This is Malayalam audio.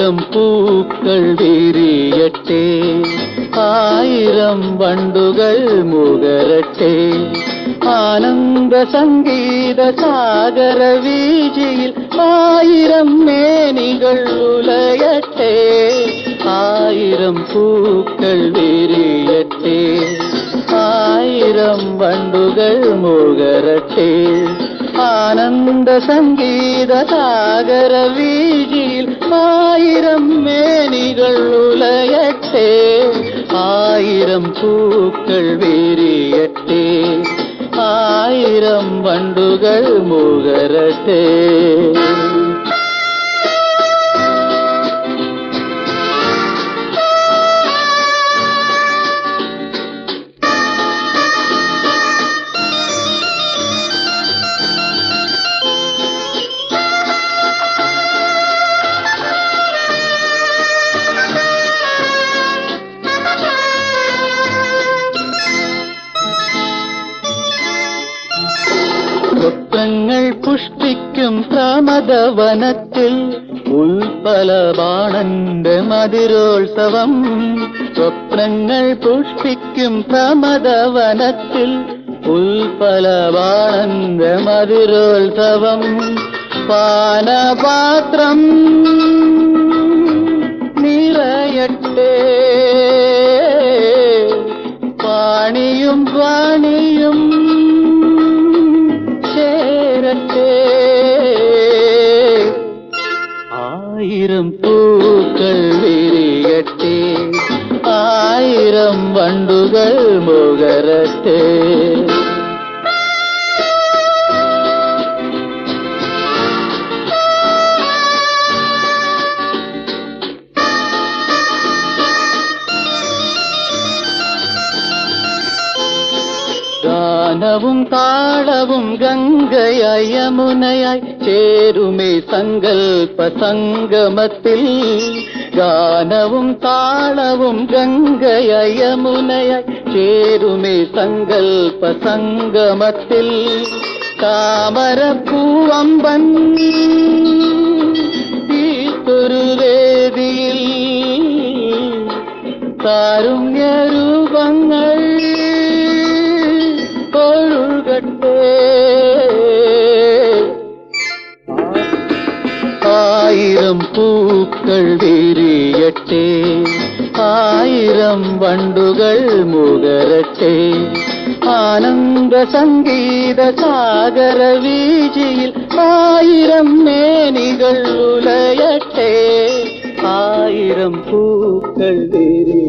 ആയിരം പൂക്കൾ വിരിയട്ടെ, ആയിരം വണ്ടുകൾ മുകരട്ടെ, ആനന്ദ സംഗീത സാഗര വീജിയിൽ ആയിരം മേനികൾ ഉലയട്ടെ, ആയിരം പൂക്കൾ വിരിയട്ടെ, ആയിരം വണ്ടുകൾ മുകരട്ടെ, ആനന്ദ സംഗീത സാഗര വീജിയിൽ ആയിരം മേനികൾ ഉലയട്ടെ, ആയിരം പൂക്കൾ വിരിയട്ടെ, ആയിരം വണ്ടുകൾ മുകരട്ടെ. സ്വപ്നങ്ങൾ പുഷ്പിക്കും പ്രമദവനത്തിൽ ഉൽപ്പലബാണന്റെ മതിരോത്സവം, സ്വപ്നങ്ങൾ പുഷ്പിക്കും പ്രമദവനത്തിൽ ഉൽപ്പലബാണന്റെ മതിരോത്സവം, പാനപാത്രം നിറയട്ടെ, പാണിയും വാണിയും ചേരട്ടെ, ആയിരം പൂക്കൾ വിരിയട്ടെ, ആയിരം വണ്ടുകൾ മുകരട്ടെ. ഗാനവും താളവും ഗംഗയായി യമുനയായി ചേരുമേ സങ്കൽപ്പ സംഗമത്തിൽ, ഗാനവും താളവും ഗംഗയായി യമുനയായി ചേരുമേ സങ്കൽപ്പ സംഗമത്തിൽ, താമരപ്പൂവമ്പൻ ഈത്തൊരു വേദിയിൽ കാരുണ്യരൂപങ്ങൾ ഒഴുകട്ടെ, ആയിരം പൂക്കൾ വിരിയട്ടെ, ആയിരം വണ്ടുകൾ മുകരട്ടെ, ആനന്ദ സംഗീത സാഗര വീജിയിൽ ആയിരം മേനികൾ ഉലയട്ടെ, ആയിരം പൂക്കൾ വിരിയട്ടെ.